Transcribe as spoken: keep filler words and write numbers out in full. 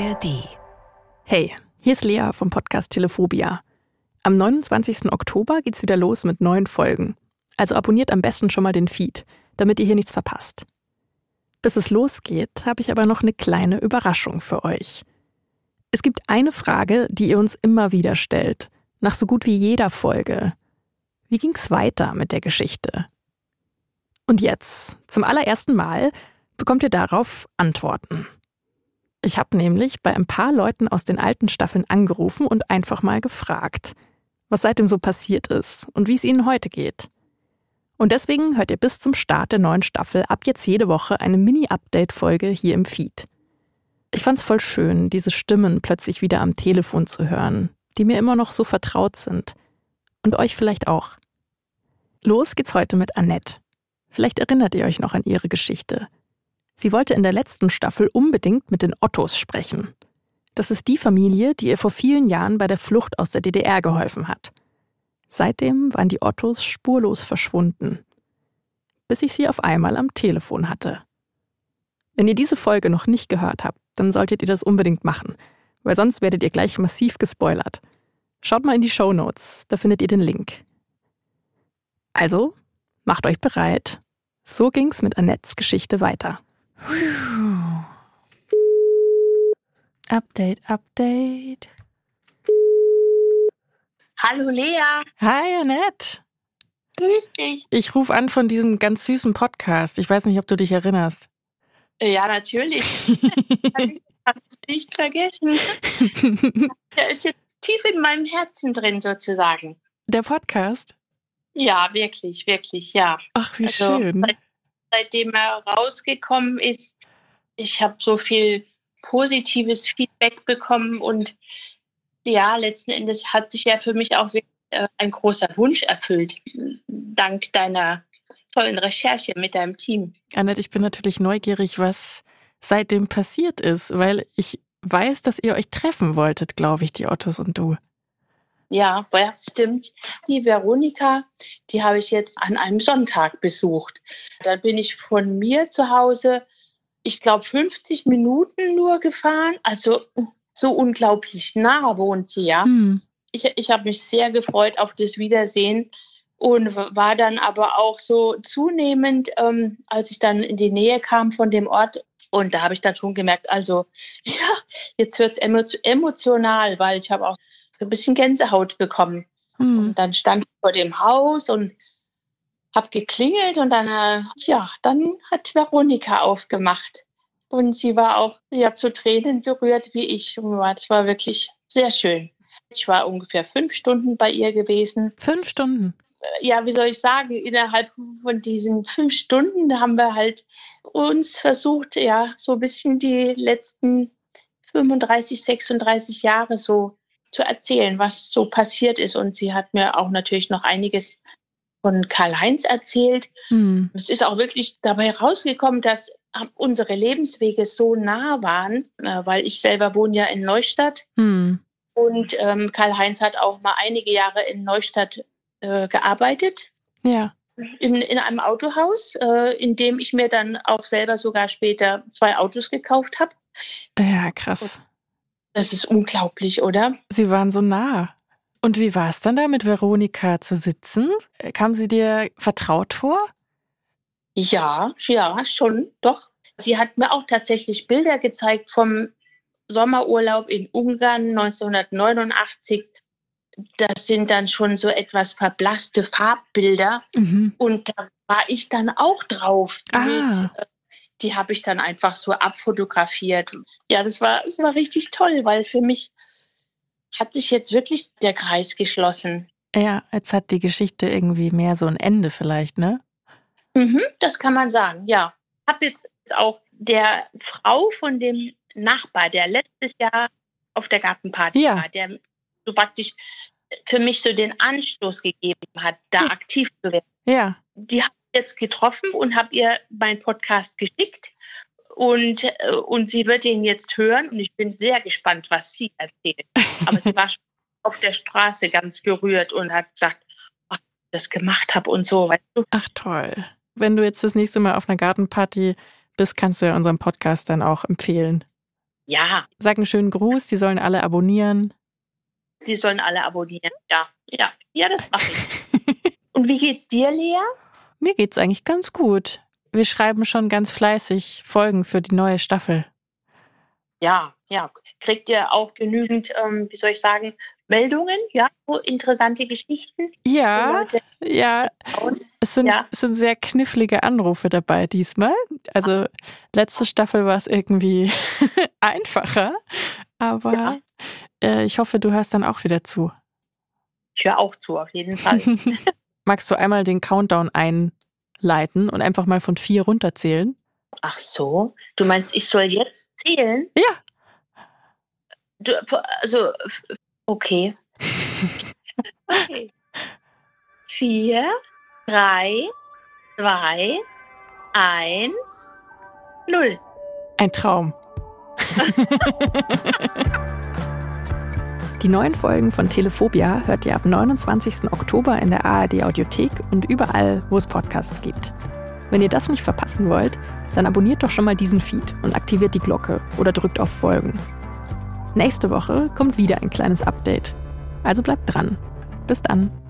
A R D. Hey, hier ist Lea vom Podcast Telephobia. Am neunundzwanzigsten Oktober geht's wieder los mit neuen Folgen. Also abonniert am besten schon mal den Feed, damit ihr hier nichts verpasst. Bis es losgeht, habe ich aber noch eine kleine Überraschung für euch. Es gibt eine Frage, die ihr uns immer wieder stellt, nach so gut wie jeder Folge. Wie ging's weiter mit der Geschichte? Und jetzt, zum allerersten Mal, bekommt ihr darauf Antworten. Ich habe nämlich bei ein paar Leuten aus den alten Staffeln angerufen und einfach mal gefragt, was seitdem so passiert ist und wie es ihnen heute geht. Und deswegen hört ihr bis zum Start der neuen Staffel ab jetzt jede Woche eine Mini-Update-Folge hier im Feed. Ich fand's voll schön, diese Stimmen plötzlich wieder am Telefon zu hören, die mir immer noch so vertraut sind. Und euch vielleicht auch. Los geht's heute mit Annette. Vielleicht erinnert ihr euch noch an ihre Geschichte. Sie wollte in der letzten Staffel unbedingt mit den Ottos sprechen. Das ist die Familie, die ihr vor vielen Jahren bei der Flucht aus der D D R geholfen hat. Seitdem waren die Ottos spurlos verschwunden. Bis ich sie auf einmal am Telefon hatte. Wenn ihr diese Folge noch nicht gehört habt, dann solltet ihr das unbedingt machen, weil sonst werdet ihr gleich massiv gespoilert. Schaut mal in die Shownotes, da findet ihr den Link. Also, macht euch bereit. So ging's mit Annettes Geschichte weiter. Update, Update. Hallo Lea. Hi Annette. Grüß dich. Ich rufe an von diesem ganz süßen Podcast. Ich weiß nicht, ob du dich erinnerst. Ja, natürlich. Ich habe es nicht vergessen. Der ist jetzt tief in meinem Herzen drin sozusagen. Der Podcast? Ja, wirklich, wirklich, ja. Ach, wie also, schön. Seit, seitdem er rausgekommen ist, ich habe so viel positives Feedback bekommen und ja, letzten Endes hat sich ja für mich auch wirklich äh, ein großer Wunsch erfüllt, dank deiner tollen Recherche mit deinem Team. Annette, ich bin natürlich neugierig, was seitdem passiert ist, weil ich weiß, dass ihr euch treffen wolltet, glaube ich, die Ottos und du. Ja, ja, stimmt. Die Veronika, die habe ich jetzt an einem Sonntag besucht. Dann bin ich von mir zu Hause, ich glaube, fünfzig Minuten nur gefahren. Also so unglaublich nah wohnt sie, ja. Hm. Ich, ich habe mich sehr gefreut auf das Wiedersehen und war dann aber auch so zunehmend, ähm, als ich dann in die Nähe kam von dem Ort. Und da habe ich dann schon gemerkt, also ja, jetzt wird es emotional, weil ich habe auch ein bisschen Gänsehaut bekommen. Hm. Und dann stand ich vor dem Haus und habe geklingelt und dann, äh, ja, dann hat Veronika aufgemacht. Und sie war auch ja, zu Tränen gerührt wie ich. Und das war wirklich sehr schön. Ich war ungefähr fünf Stunden bei ihr gewesen. Fünf Stunden? Ja, wie soll ich sagen, innerhalb von diesen fünf Stunden haben wir halt uns versucht, ja, so ein bisschen die letzten fünfunddreißig, sechsunddreißig Jahre so zu erzählen, was so passiert ist. Und sie hat mir auch natürlich noch einiges von Karl-Heinz erzählt. Hm. Es ist auch wirklich dabei rausgekommen, dass unsere Lebenswege so nah waren, weil ich selber wohne ja in Neustadt. Hm. Und ähm, Karl-Heinz hat auch mal einige Jahre in Neustadt äh, gearbeitet. Ja. In, in einem Autohaus, äh, in dem ich mir dann auch selber sogar später zwei Autos gekauft habe. Ja, krass. Und das ist unglaublich, oder? Sie waren so nah. Und wie war es dann da, mit Veronika zu sitzen? Kam sie dir vertraut vor? Ja, ja, schon, doch. Sie hat mir auch tatsächlich Bilder gezeigt vom Sommerurlaub in Ungarn neunzehnhundertneunundachtzig. Das sind dann schon so etwas verblasste Farbbilder. Mhm. Und da war ich dann auch drauf. Ah. Mit, die habe ich dann einfach so abfotografiert. Ja, das war, das war richtig toll, weil für mich hat sich jetzt wirklich der Kreis geschlossen. Ja, jetzt hat die Geschichte irgendwie mehr so ein Ende vielleicht, ne? Mhm, das kann man sagen, ja. Ich habe jetzt auch der Frau von dem Nachbar, der letztes Jahr auf der Gartenparty ja. war, der so praktisch für mich so den Anstoß gegeben hat, da ja. aktiv zu werden. Ja. Die habe ich jetzt getroffen und habe ihr meinen Podcast geschickt. Und, und sie wird ihn jetzt hören und ich bin sehr gespannt, was sie erzählt. Aber sie war schon auf der Straße ganz gerührt und hat gesagt, was ich das gemacht habe und so. Weißt du? Ach toll. Wenn du jetzt das nächste Mal auf einer Gartenparty bist, kannst du ja unseren Podcast dann auch empfehlen. Ja. Sag einen schönen Gruß, die sollen alle abonnieren. Die sollen alle abonnieren, ja. Ja, ja, das mache ich. Und wie geht's dir, Lea? Mir geht's eigentlich ganz gut. Wir schreiben schon ganz fleißig Folgen für die neue Staffel. Ja, ja. Kriegt ihr auch genügend, ähm, wie soll ich sagen, Meldungen? Ja, so interessante Geschichten? Ja, ja. Es sind, ja. es sind sehr knifflige Anrufe dabei diesmal. Also letzte Staffel war es irgendwie einfacher. Aber ja. äh, ich hoffe, du hörst dann auch wieder zu. Ich höre auch zu, auf jeden Fall. Magst du einmal den Countdown einleiten und einfach mal von vier runterzählen? Ach so, du meinst, ich soll jetzt zählen? Ja. Du, also, okay. okay. Vier, drei, zwei, eins, null. Ein Traum. Die neuen Folgen von Telephobia hört ihr ab neunundzwanzigsten Oktober in der A R D-Audiothek und überall, wo es Podcasts gibt. Wenn ihr das nicht verpassen wollt, dann abonniert doch schon mal diesen Feed und aktiviert die Glocke oder drückt auf Folgen. Nächste Woche kommt wieder ein kleines Update. Also bleibt dran. Bis dann.